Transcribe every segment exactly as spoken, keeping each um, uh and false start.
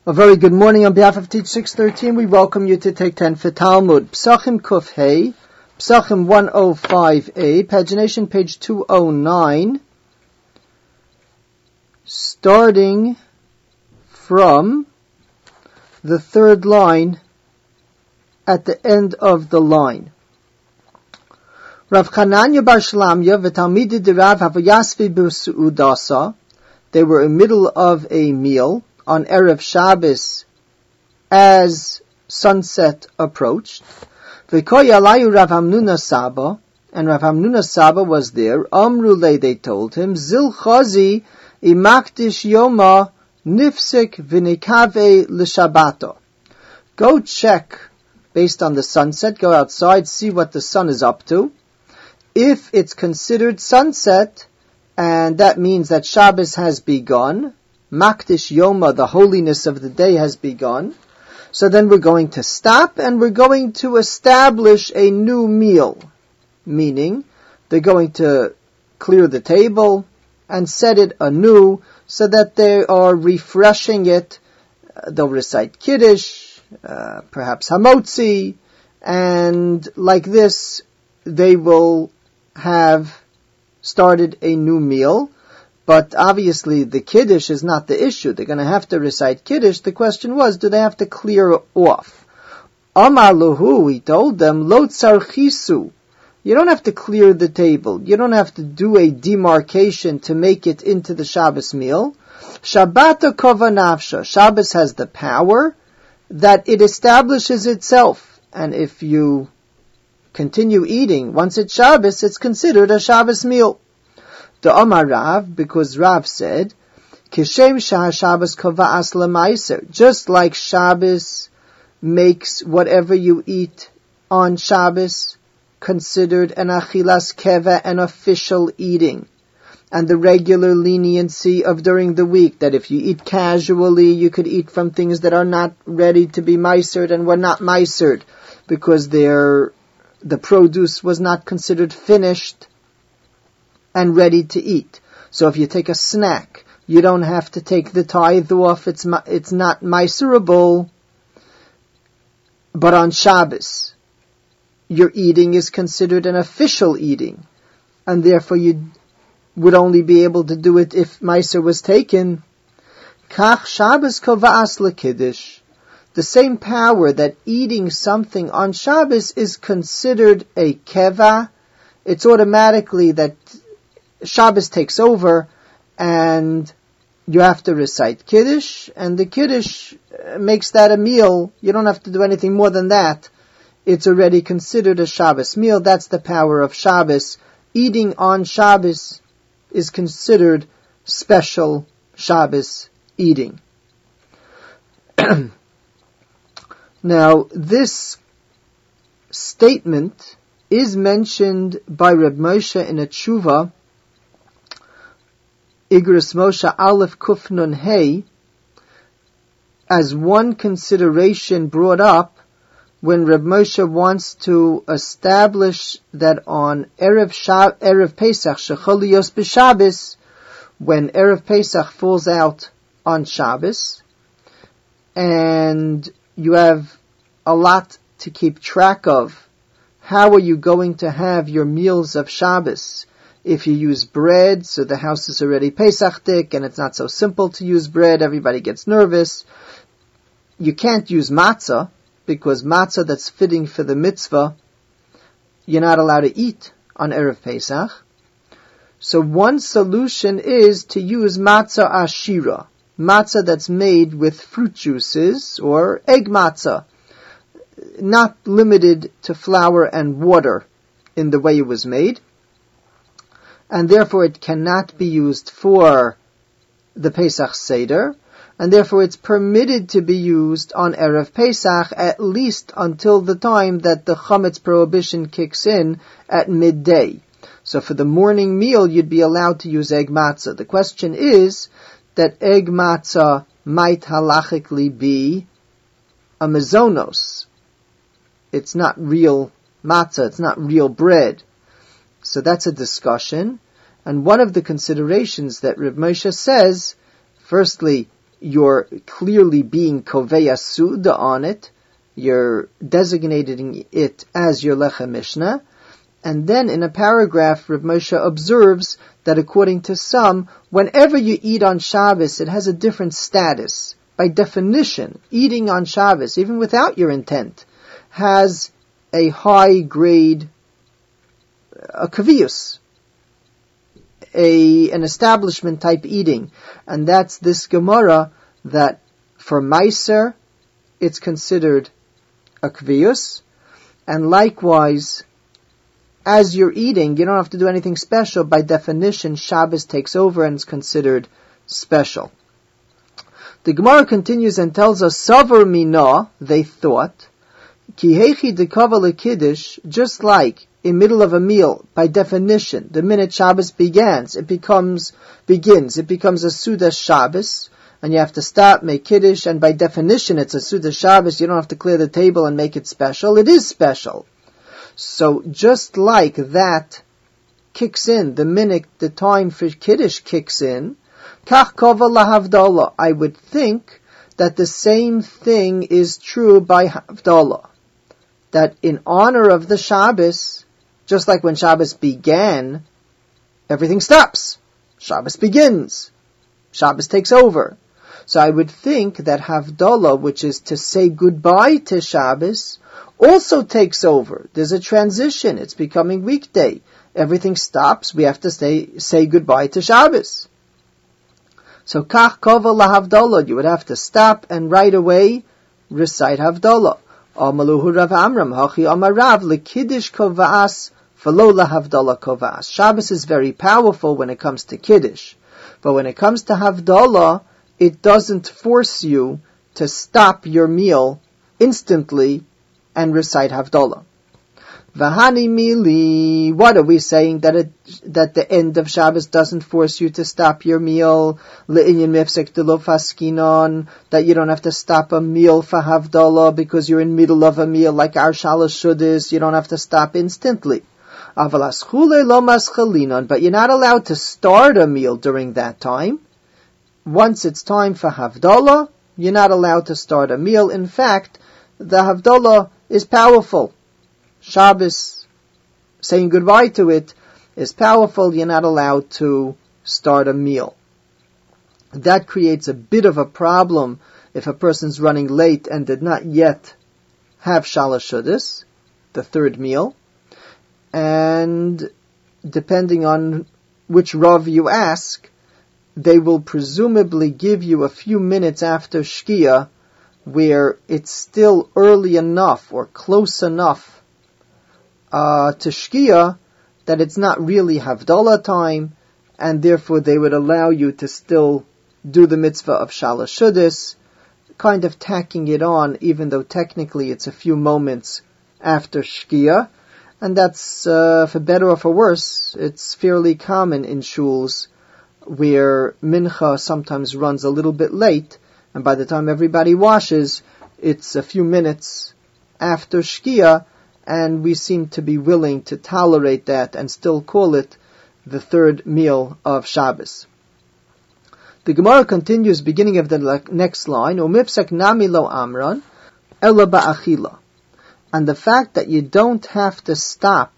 A very good morning on behalf of Teach six thirteen. We welcome you to take ten for Talmud. Psachim Kuf Hey, Psachim one oh five a, pagination page two oh nine, starting from the third line at the end of the line. Rav Chananya bar Shlamya v'talmidei de Rav Havayasvi b'su'udasa. They were in the middle of a meal on Erev Shabbos as sunset approached. V'koyalayu Rav Hamnuna Saba, and Rav Hamnuna Saba was there. Amrulei, they told him, Zil Chazi imakdish yoma nifsik v'nikave l'shabato. Go check, based on the sunset, go outside, see what the sun is up to. If it's considered sunset, and that means that Shabbos has begun, Makdish Yoma, the holiness of the day has begun, so then we're going to stop and we're going to establish a new meal. Meaning, they're going to clear the table and set it anew so that they are refreshing it. They'll recite Kiddush, uh, perhaps Hamotzi, and like this, they will have started a new meal. But obviously the Kiddush is not the issue. They're going to have to recite Kiddush. The question was, do they have to clear off? Amar Luhu, he told them, Lo tzarchisu. You don't have to clear the table. You don't have to do a demarcation to make it into the Shabbos meal. Shabbata kovanavsha. Shabbos has the power that it establishes itself. And if you continue eating, once it's Shabbos, it's considered a Shabbos meal. The Amar Rav, because Rav said, Kishem Shah Shabbos Kova'as L'Maiser, just like Shabbos makes whatever you eat on Shabbos considered an Achilas Keva, an official eating, and the regular leniency of during the week, that if you eat casually, you could eat from things that are not ready to be meisered and were not meisered, because they're, the produce was not considered finished and ready to eat. So if you take a snack, you don't have to take the tithe off, it's it's not meiserable. But on Shabbos, your eating is considered an official eating, and therefore you would only be able to do it if meiser was taken. Kach Shabbos kova'as lekiddush. The same power that eating something on Shabbos is considered a keva, it's automatically that Shabbos takes over, and you have to recite Kiddush, and the Kiddush makes that a meal. You don't have to do anything more than that. It's already considered a Shabbos meal. That's the power of Shabbos. Eating on Shabbos is considered special Shabbos eating. Now, this statement is mentioned by Reb Moshe in a tshuva, Igros Moshe Aleph Kuf Nun Hey, as one consideration brought up when Reb Moshe wants to establish that on Erev, Shab- Erev Pesach, Shechol Yos B'Shabbos, when Erev Pesach falls out on Shabbos, and you have a lot to keep track of, how are you going to have your meals of Shabbos? If you use bread, so the house is already Pesachdik, and it's not so simple to use bread, everybody gets nervous. You can't use matzah, because matzah that's fitting for the mitzvah, you're not allowed to eat on Erev Pesach. So one solution is to use matzah ashira, matzah that's made with fruit juices, or egg matzah, not limited to flour and water in the way it was made. And therefore it cannot be used for the Pesach Seder, and therefore it's permitted to be used on Erev Pesach at least until the time that the Chametz prohibition kicks in at midday. So for the morning meal you'd be allowed to use egg matzah. The question is that egg matzah might halachically be a mezonos. It's not real matzah, it's not real bread. So that's a discussion. And one of the considerations that Reb Moshe says, firstly, you're clearly being koveya suda on it, you're designating it as your lechem mishnah, and then in a paragraph, Rav Moshe observes that according to some, whenever you eat on Shabbos, it has a different status. By definition, eating on Shabbos, even without your intent, has a high grade, a kaviyus, a an establishment type eating, and that's this Gemara that for Meiser it's considered a kaviyus, and likewise, as you're eating, you don't have to do anything special. By definition, Shabbos takes over and is considered special. The Gemara continues and tells us, Savar mina, they thought, Ki hechi dekava lekiddush, just like in middle of a meal, by definition, the minute Shabbos begins, it becomes, begins, it becomes a Suda Shabbos, and you have to stop, make Kiddush, and by definition it's a Suda Shabbos, you don't have to clear the table and make it special. It is special. So just like that kicks in, the minute the time for Kiddush kicks in, Kach kova lahavdalah, I would think that the same thing is true by Havdalah. That in honor of the Shabbos, just like when Shabbos began, everything stops. Shabbos begins. Shabbos takes over. So I would think that Havdalah, which is to say goodbye to Shabbos, also takes over. There's a transition. It's becoming weekday. Everything stops. We have to say, say goodbye to Shabbos. So Kach Kova LaHavdalah, you would have to stop and right away recite Havdalah. Amaluhu Rav Amram, Hachi Amarav, Lekiddush Kova'as, V'lo LaHavdalah Kova'as. Shabbos is very powerful when it comes to Kiddush. But when it comes to Havdalah, it doesn't force you to stop your meal instantly and recite Havdalah. Vahani mili, what are we saying? That it, that the end of Shabbos doesn't force you to stop your meal? Le'inyan mifsek de lo faskinon, that you don't have to stop a meal for Havdalah because you're in middle of a meal like our Shalosh Shudis, you don't have to stop instantly. Avalas chule lo maschalinon, but you're not allowed to start a meal during that time. Once it's time for Havdalah, you're not allowed to start a meal. In fact, the Havdalah is powerful. Shabbos, saying goodbye to it, is powerful. You're not allowed to start a meal. That creates a bit of a problem if a person's running late and did not yet have Shalosh Shudis, the third meal. And depending on which Rav you ask, they will presumably give you a few minutes after Shkia where it's still early enough or close enough uh, to Shkia that it's not really Havdalah time, and therefore they would allow you to still do the mitzvah of Shalosh Shudis, kind of tacking it on, even though technically it's a few moments after Shkia. And that's, uh, for better or for worse, it's fairly common in shuls where mincha sometimes runs a little bit late, and by the time everybody washes, it's a few minutes after Shkia, and we seem to be willing to tolerate that and still call it the third meal of Shabbos. The Gemara continues, beginning of the next line, Umipsak nami lo amran, ela ba'achila. And the fact that you don't have to stop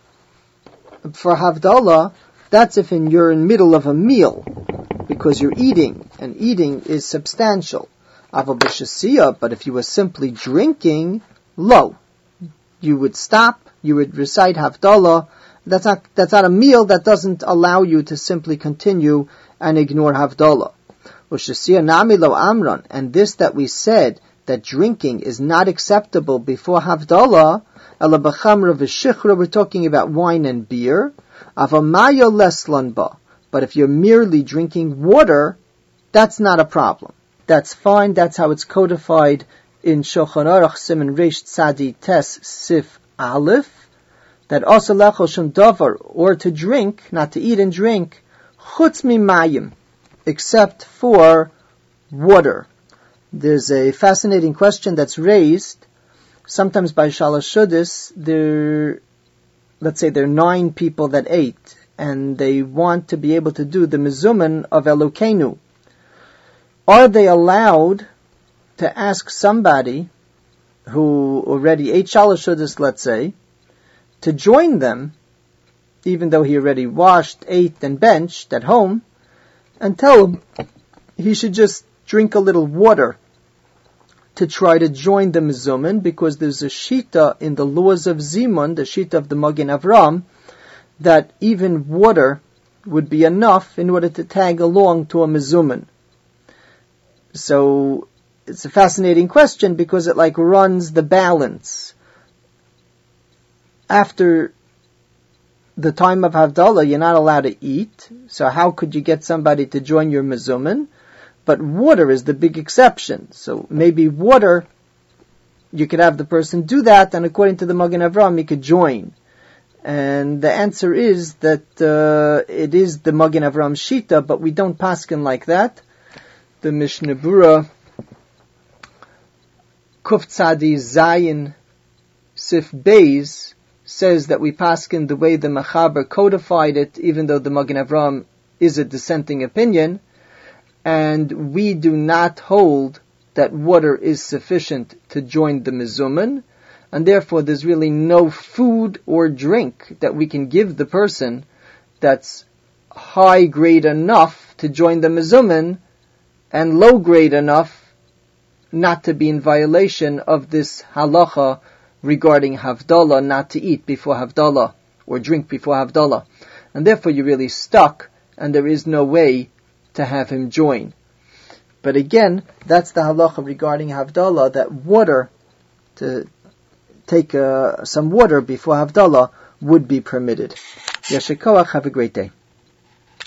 for Havdalah, that's if in, you're in middle of a meal, because you're eating, and eating is substantial. Aval b'shasiyah, but if you were simply drinking, lo, you would stop, you would recite Havdalah. That's not, that's not a meal that doesn't allow you to simply continue and ignore Havdalah. U'shasiyah nami lo amran, and this that we said, that drinking is not acceptable before Havdalah, ela b'chamra v'shichra, we're talking about wine and beer. Avamayo leslan ba, but if you're merely drinking water, that's not a problem. That's fine. That's how it's codified in Shulchan Aruch Siman Reish Tzadi Tes Sif Aleph, that also lechol shum davar, or to drink, not to eat and drink, chutz mimayim, except for water. There's a fascinating question that's raised. Sometimes by Shalosh Shudis, there, let's say there are nine people that ate, and they want to be able to do the mezuman of Elokeinu. are they allowed to ask somebody who already ate shalosh seudos, let's say, to join them, even though he already washed, ate, and benched at home, and tell him he should just drink a little water to try to join the mezumin, because there's a shita in the laws of Zimun, the shita of the Magen Avram, that even water would be enough in order to tag along to a mezumin. So it's a fascinating question because it like runs the balance. After the time of Havdalah, you're not allowed to eat, so how could you get somebody to join your mezumin? But water is the big exception. So maybe water, you could have the person do that, and according to the Magen Avram, he could join. And the answer is that uh, it is the Magen Avram Shita, but we don't paskin like that. The Mishnah Berurah, Kuf Tzadi Zayin Sif Beis, says that we paskin the way the Mechaber codified it, even though the Magen Avram is a dissenting opinion. And we do not hold that water is sufficient to join the mezumin, and therefore there's really no food or drink that we can give the person that's high grade enough to join the mezumin, and low grade enough not to be in violation of this halacha regarding Havdalah, not to eat before Havdalah, or drink before Havdalah. And therefore you're really stuck, and there is no way to have him join. But again, that's the halacha regarding Havdalah, that water, to take uh, some water before Havdalah would be permitted. Yasher koach, have a great day.